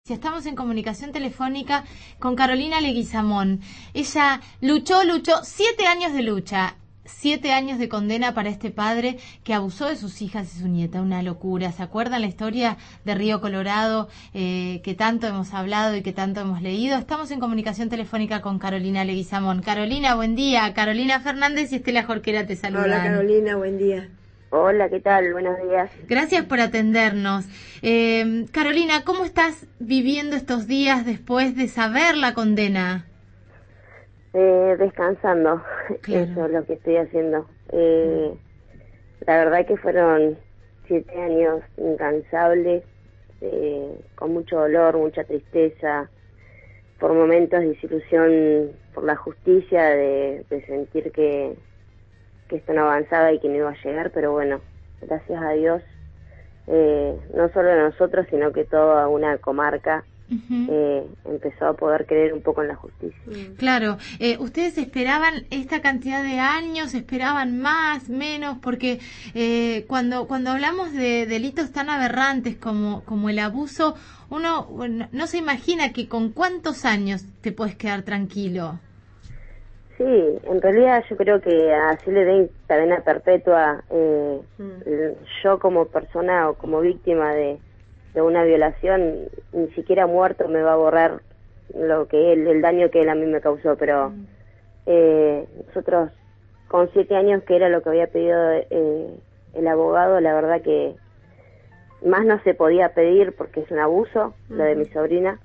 Estamos en comunicación telefónica con Carolina Leguizamón. Ella luchó 7 años de lucha, 7 años de condena para este padre que abusó de sus hijas y su nieta. Una locura. ¿Se acuerdan la historia de Río Colorado que tanto hemos hablado y que tanto hemos leído? Estamos en comunicación telefónica con Carolina Leguizamón. Carolina, buen día. Carolina Fernández y Estela Jorquera te saludan. Hola Carolina, buen día. Hola, ¿qué tal? Buenos días. Gracias por atendernos. Carolina, ¿cómo estás viviendo estos días después de saber la condena? Descansando, Claro. Eso es lo que estoy haciendo. La verdad que fueron 7 años incansables, con mucho dolor, mucha tristeza, por momentos desilusión por la justicia, de sentir que esto no avanzaba y que no iba a llegar, pero bueno, gracias a Dios, no solo nosotros, sino que toda una comarca empezó a poder creer un poco en la justicia. Claro, ¿ustedes esperaban esta cantidad de años? ¿Esperaban más, menos? Porque cuando hablamos de delitos tan aberrantes como el abuso, uno no se imagina que con cuántos años te puedes quedar tranquilo. Sí, en realidad yo creo que así le den cadena perpetua. Yo como persona o como víctima de una violación, ni siquiera muerto me va a borrar lo que el daño que él a mí me causó, pero nosotros con 7 años, que era lo que había pedido el abogado, la verdad que más no se podía pedir porque es un abuso, lo de mi sobrina,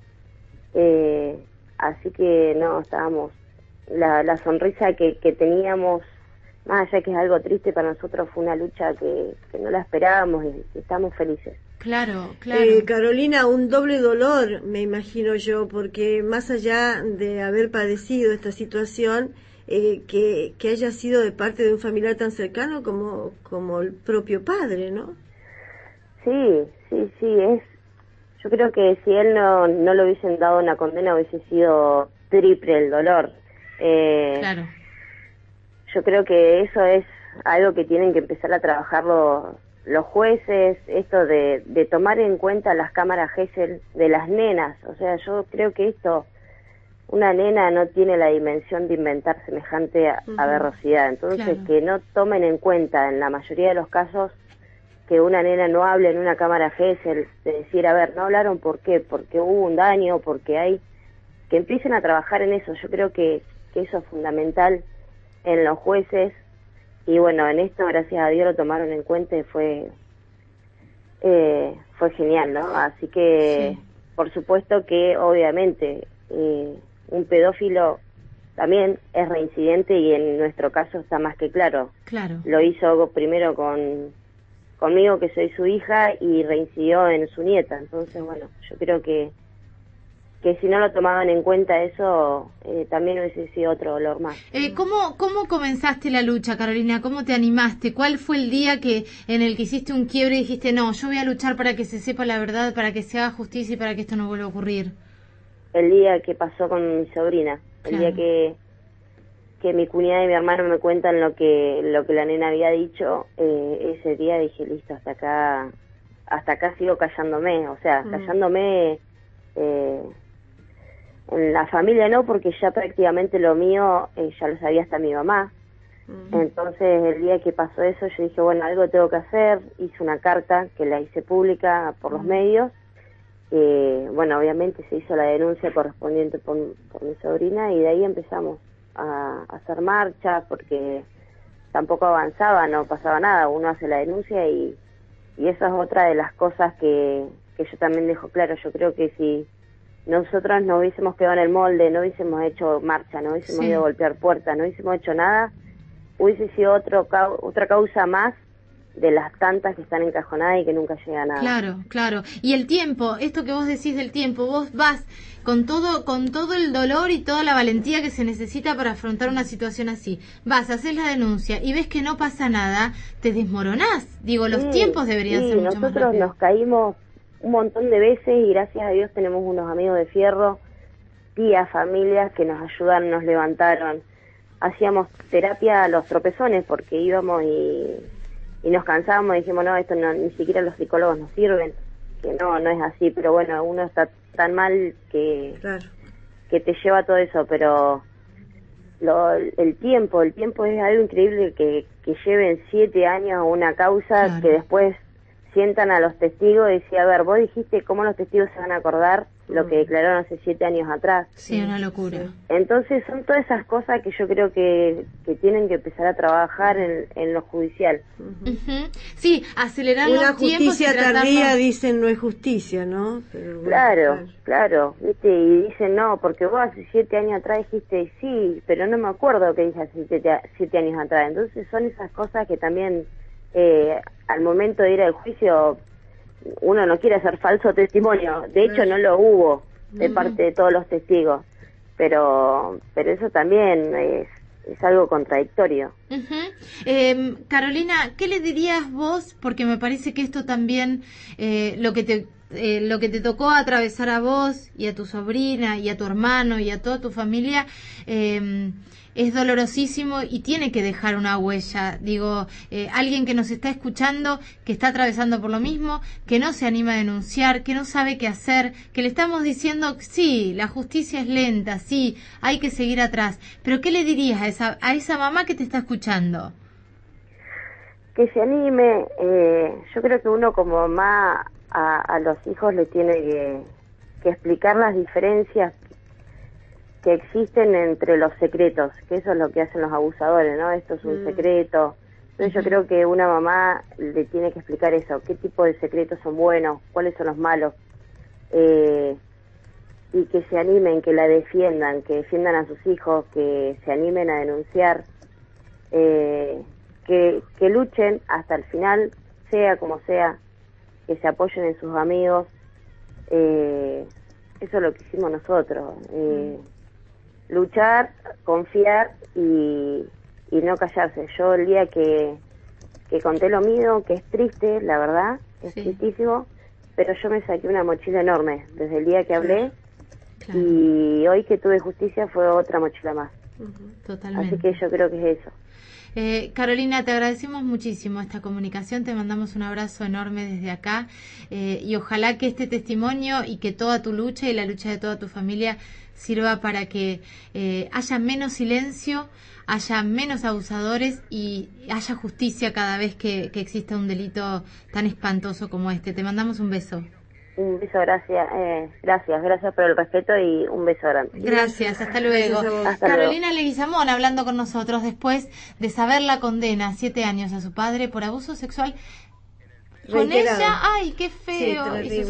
así que no, estábamos, la sonrisa que teníamos, más allá que es algo triste para nosotros, fue una lucha que no la esperábamos y estamos felices. Claro, claro. Carolina, un doble dolor, me imagino yo, porque más allá de haber padecido esta situación, que haya sido de parte de un familiar tan cercano como el propio padre, ¿no? Sí, es. Yo creo que si él no le hubiesen dado una condena, hubiese sido triple el dolor. Claro. Yo creo que eso es algo que tienen que empezar a trabajar los jueces, esto de tomar en cuenta las cámaras Gesell de las nenas. O sea, yo creo que una nena no tiene la dimensión de inventar semejante aberrosidad. Entonces, Claro. que no tomen en cuenta en la mayoría de los casos que una nena no hable en una cámara Gesell, de decir, a ver, no hablaron, ¿por qué? Porque hubo un daño, porque hay... Que empiecen a trabajar en eso. Yo creo que eso es fundamental en los jueces. Y bueno, en esto, gracias a Dios, lo tomaron en cuenta y fue genial, ¿no? Así que, Sí. por supuesto que, obviamente, un pedófilo también es reincidente y en nuestro caso está más que claro. Claro. Lo hizo primero conmigo, que soy su hija, y reincidió en su nieta. Entonces, bueno, yo creo que si no lo tomaban en cuenta eso, también hubiese sido otro dolor más. ¿Cómo comenzaste la lucha, Carolina? ¿Cómo te animaste? ¿Cuál fue el día en el que hiciste un quiebre y dijiste, no, yo voy a luchar para que se sepa la verdad, para que se haga justicia y para que esto no vuelva a ocurrir? El día que pasó con mi sobrina, el Claro. día que mi cuñada y mi hermano me cuentan lo que la nena había dicho, ese día dije, listo, hasta acá sigo callándome, o sea, callándome... En la familia no, porque ya prácticamente lo mío ya lo sabía hasta mi mamá. Entonces el día que pasó eso yo dije, bueno, algo tengo que hacer. Hice una carta que la hice pública por los medios. Bueno, obviamente se hizo la denuncia correspondiente por mi sobrina y de ahí empezamos a hacer marchas, porque tampoco avanzaba, no pasaba nada. Uno hace la denuncia y esa es otra de las cosas que yo también dejo claro. Yo creo que si nosotros no hubiésemos quedado en el molde, no hubiésemos hecho marcha, no hubiésemos ido a golpear puertas, no hubiésemos hecho nada, hubiese sido otra causa más de las tantas que están encajonadas y que nunca llega a nada. Claro, claro. Y el tiempo, esto que vos decís del tiempo, vos vas con todo el dolor y toda la valentía que se necesita para afrontar una situación así. Vas, haces la denuncia y ves que no pasa nada, te desmoronás. Digo, los tiempos deberían ser mucho más nosotros rápidos. nos caímos un montón de veces y gracias a Dios tenemos unos amigos de fierro, tías, familias que nos ayudaron, nos levantaron. Hacíamos terapia a los tropezones porque íbamos y nos cansábamos y dijimos, no, esto no, ni siquiera los psicólogos nos sirven. no es así, pero bueno, uno está tan mal que te lleva a todo eso, pero el tiempo es algo increíble que lleven 7 años a una causa, que después sientan a los testigos y decir, a ver, vos dijiste cómo los testigos se van a acordar lo que declararon hace 7 años atrás. Sí, una locura. Entonces son todas esas cosas que yo creo que tienen que empezar a trabajar en lo judicial. Sí, acelerar los tiempos. Una justicia tardía, dicen, no es justicia, ¿no? Pero bueno, claro, ¿viste? Y dicen, no, porque vos hace 7 años atrás dijiste, sí, pero no me acuerdo que dije hace 7 años atrás. Entonces son esas cosas que también, al momento de ir al juicio, uno no quiere hacer falso testimonio. De hecho, no lo hubo de parte de todos los testigos. Pero eso también es algo contradictorio. Carolina, ¿qué le dirías vos? Porque me parece que esto también, lo que te tocó atravesar a vos y a tu sobrina y a tu hermano y a toda tu familia, es dolorosísimo y tiene que dejar una huella. Digo, alguien que nos está escuchando, que está atravesando por lo mismo, que no se anima a denunciar, que no sabe qué hacer, que le estamos diciendo, sí, la justicia es lenta, sí, hay que seguir atrás. Pero ¿qué le dirías a esa mamá que te está escuchando? Que se anime. Yo creo que uno como mamá a los hijos le tiene que explicar las diferencias que existen entre los secretos, que eso es lo que hacen los abusadores, ¿no? Esto es un secreto. Entonces yo creo que una mamá le tiene que explicar eso, qué tipo de secretos son buenos, cuáles son los malos, y que se animen, que la defiendan, que defiendan a sus hijos, que se animen a denunciar, que luchen hasta el final, sea como sea, que se apoyen en sus amigos. Eso es lo que hicimos nosotros. Luchar, confiar y no callarse. Yo el día que conté lo mío, que es triste, la verdad, es tristísimo, pero yo me saqué una mochila enorme desde el día que hablé, y hoy que tuve justicia fue otra mochila más. Totalmente. Así que yo creo que es eso. Carolina, te agradecemos muchísimo esta comunicación, te mandamos un abrazo enorme desde acá, y ojalá que este testimonio y que toda tu lucha y la lucha de toda tu familia sirva para que haya menos silencio, haya menos abusadores y haya justicia cada vez que exista un delito tan espantoso como este. Te mandamos un beso. Un beso, gracias por el respeto y un beso grande. Gracias, hasta luego. Hasta Carolina luego. Leguizamón hablando con nosotros después de saber la condena, 7 años a su padre por abuso sexual con reiterado. ella. Ay, qué feo. Sí,